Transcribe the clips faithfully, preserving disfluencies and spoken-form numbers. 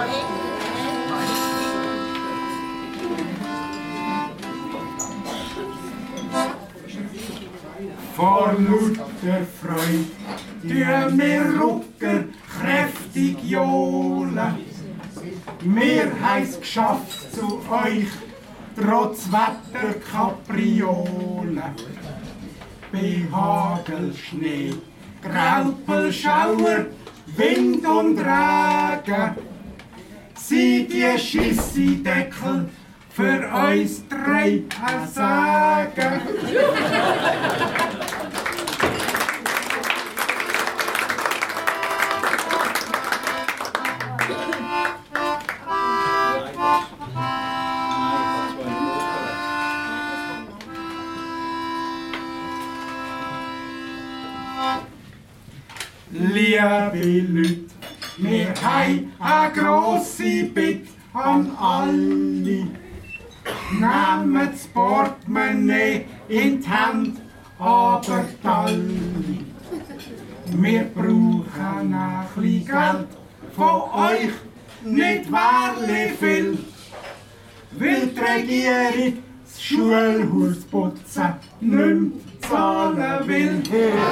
Vor lauter Freude tun wir Rucker kräftig johlen. Wir haben's geschafft zu euch, trotz Wetterkapriolen. Bei Hagel, Schnee, Graupel, Schauer, Wind und Regen sind die Schissideckel für uns drei ein Segen. Liebe Leute, wir haben eine grosse Bitte an alle. Nehmt das Portemonnaie in die Hand, aber Talli. Wir brauchen ein bisschen Geld von euch, nicht wahrlich viel. Weil die Regierung das Schulhaus putzen nicht mehr zahlen will.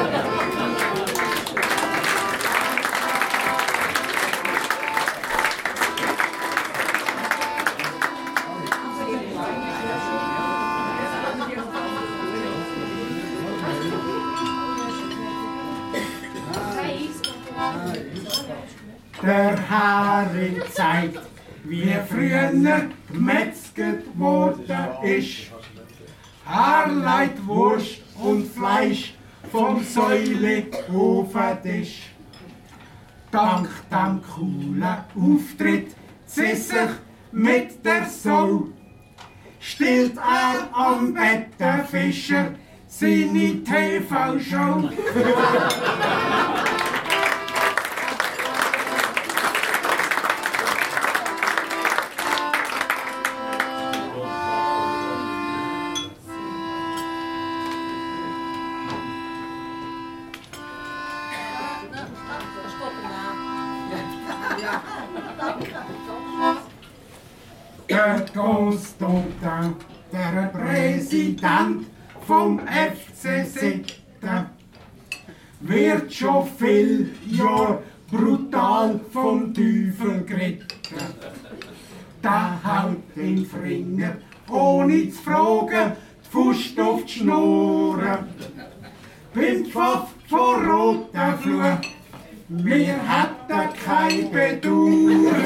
Der Hering zeigt, wie früher gemetzget worden ist. Haarleit, Wurst und Fleisch vom Säule auf den Tisch. Dank dem coolen Auftritt zissig mit der Sau stillt er am Bett der Fischer seine T V-Show. Der Constantin, der Präsident vom F C Sitten, wird schon viel Jahre brutal vom Teufel geritten. Der haut den Finger, ohne zu fragen, die Faust auf die Schnurren. Beim Pfaff von roter Flur, wir hätten kein Bedauern.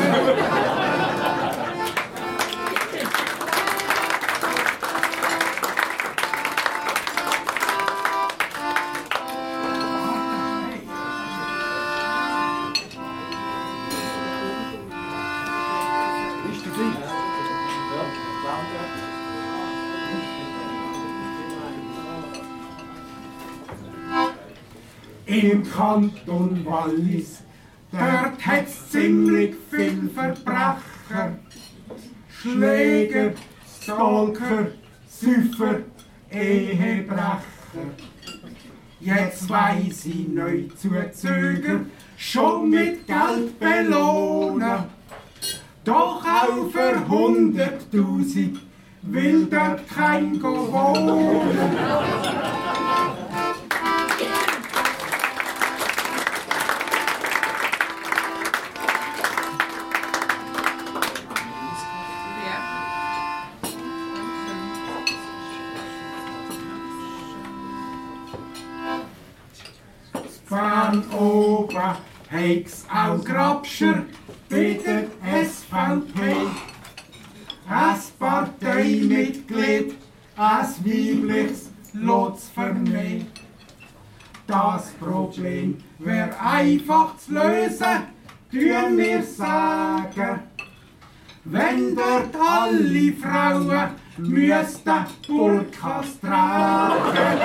Im Kanton Wallis, dort hat's ziemlich viel Verbrecher. Schläger, Stalker, Süffer, Ehebrecher. Jetzt weiss ich neu zu zögern, schon mit Geld belohnen. Doch auch für hunderttausend will dort kein go wohnen. Von oben heig's auch Grabscher bei der S V P. Ein Parteimitglied, ein weibliches Lotz für mich. Das Problem wär einfach zu lösen, tun wir sagen. Wenn dort alle Frauen müssten Burkas tragen.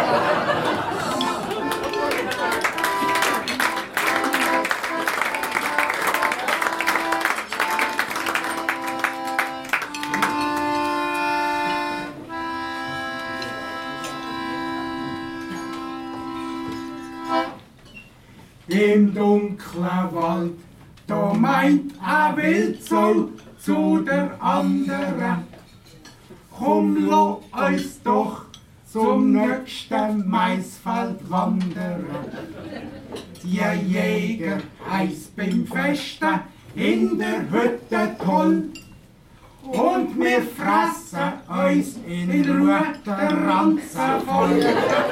Im dunklen Wald, Da meint ein Wildsau zu der anderen: Komm, lass uns doch zum nächsten Maisfeld wandern. Die Jäger heiß beim Festen in der Hütte toll. Und wir fressen uns in Ruhe der Ranzen voll.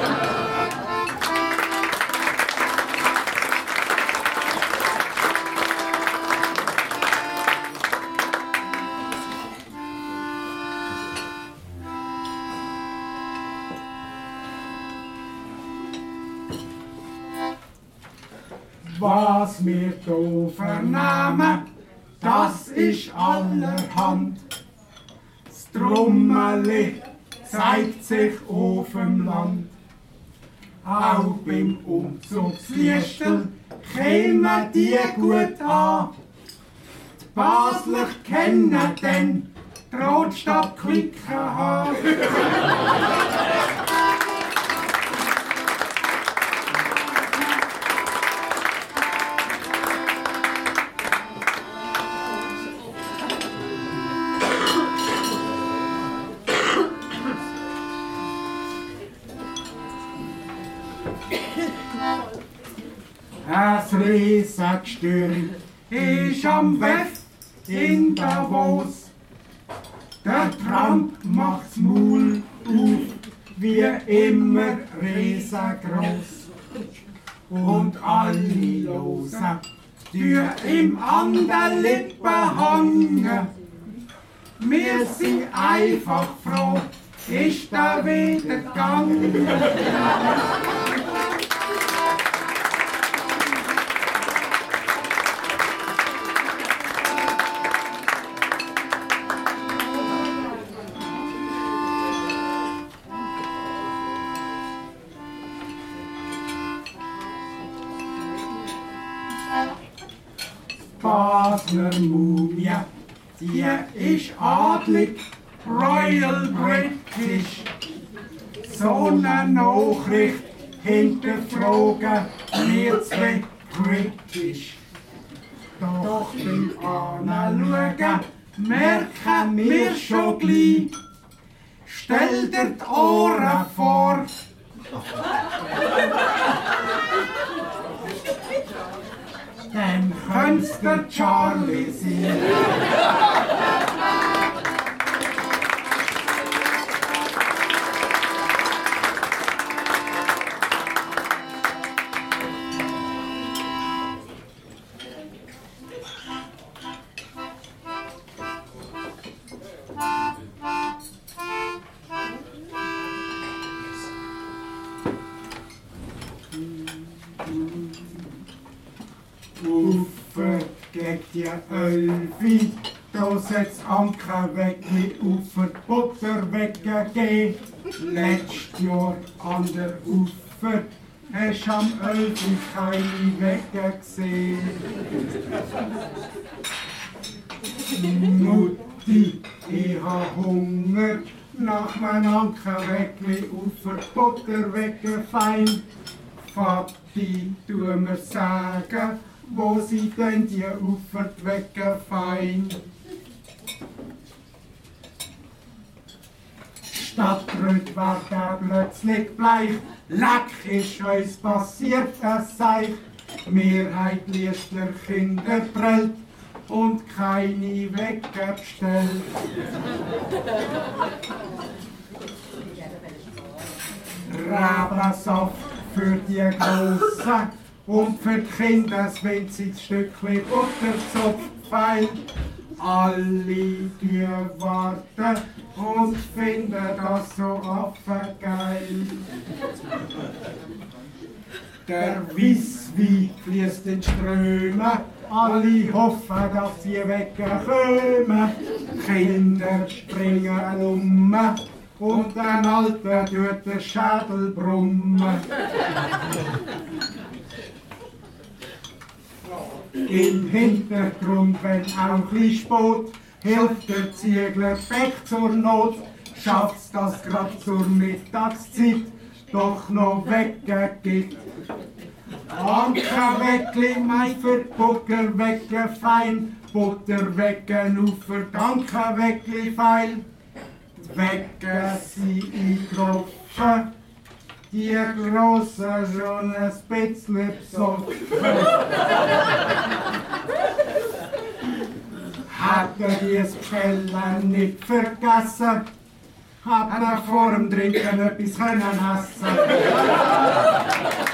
Was wir hier vernehmen, das ist allerhand. Das Trommeli zeigt sich auf dem Land. Auch beim Umzugsliestel kämen die gut an. Die Basler kennen den Rotstadt Quickenhahn. Ein Riesengestürm ist am Weg in Davos. Der Trump macht's Maul auf, wie immer riesengroß. Und alle Losen tun ihm an den Lippen hängen. Wir sind einfach froh, ist er wieder gegangen. Basler Mumie, die ist adlig, Royal British. So eine Nachricht hinterfragen wir zwei kritisch. Doch beim Anschauen merken wir schon gleich, stell dir die Ohren vor. Dann könnte der Charlie sein. Ufer geht die Ölfi, da setzt Anker weg, mit Ufer Butter weggegeben. Letztes Jahr an der Ufer hast am Ölfi keine Wege gesehen. Mutti, ich hab Hunger, nach meinem Anker weg, mit Ufer Butter weggefein. Vati, tu mir sagen, wo sie denn die Ufer weggefein? Stadtrüt war da plötzlich bleich, leck ist uns passiert, das Seich. Mehrheit Liestler Kinder prellt und keine weggestellt. Rabensaft für die Grossen und für die Kinder, wenn sie das Stückchen Butterzopf fein. Alle tun warten und finden das so affengeil. Der Weisswein fließt in Strömen, alle hoffen, dass sie wegkommen. Kinder springen um und ein Alter tut den Schädel brummen. Im Hintergrund, wenn auch ein spät, hilft der Ziegler weg zur Not, schafft's das grad zur Mittagszeit, doch noch weggeht. Ankerweckli, mein für Bucker wecke fein, Butter wecken auf für Ankerweckli fein. Wecken sie in Tropfen, die grosse schon ein bisschen besoffen. Hat er dieses Pellen nicht vergessen, hat er vor dem Trinken etwas können essen.